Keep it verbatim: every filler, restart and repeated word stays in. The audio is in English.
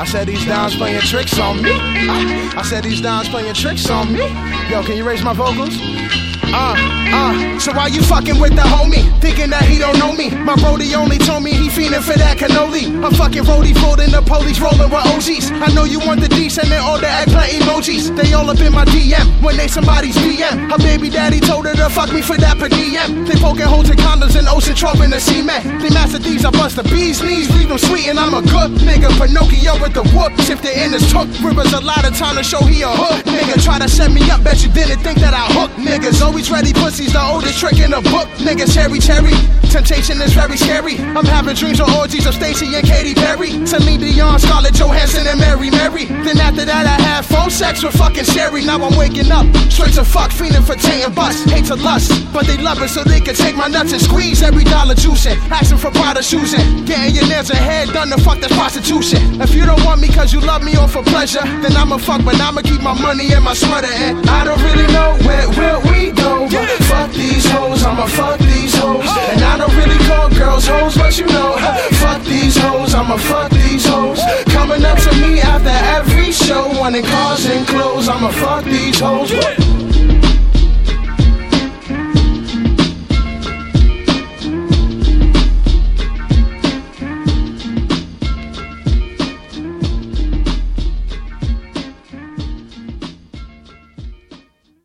I said these downs playing tricks on me. I said these downs playing tricks on me. Yo, can you raise my vocals? Uh, uh, so why you fucking with the homie? Thinking that he don't know me. My brody only told me he fiending for that cannoli. I'm fucking roadie folding the police rolling with O Gs. I know you want the D, sending all the eggplant emojis. They all up in my D M when they somebody's D M. Her baby daddy told her to fuck me for that per D M. They poking holes in condoms and ocean trope in the cement. They master thieves, I bust the bee's knees, leave them sweet and I'm a good nigga. Pinocchio with the whoop, shifted in his took. Rivers a lot of time to show he a hook. Nigga try to set me up, bet you didn't think that I hook. Niggas always ready, pussy's the oldest trick in the book. Niggas cherry cherry, temptation is very scary. I'm having dreams of orgies of Stacey and Katy Perry, Celine Dion, Scarlett Johansson and Mary Mary. Then after that I had phone sex with fucking Sherry. Now I'm waking up, straight to fuck, feeling for Tay and Bus. Hate to lust, but they love it so they can take my nuts and squeeze every dollar juicing. Asking for Prada shoes and getting your nails and hair done to fuck that's prostitution. If you don't want me cause you love me or for pleasure, then I'ma fuck, but I'ma keep my money in my sweater. And I don't really know where will we go, but fuck these hoes, I'ma fuck these hoes. And I don't really call girls hoes, but you know, fuck these hoes, I'ma fuck these hoes. Coming up to me after every show, wanting cars and clothes, I'ma fuck these hoes.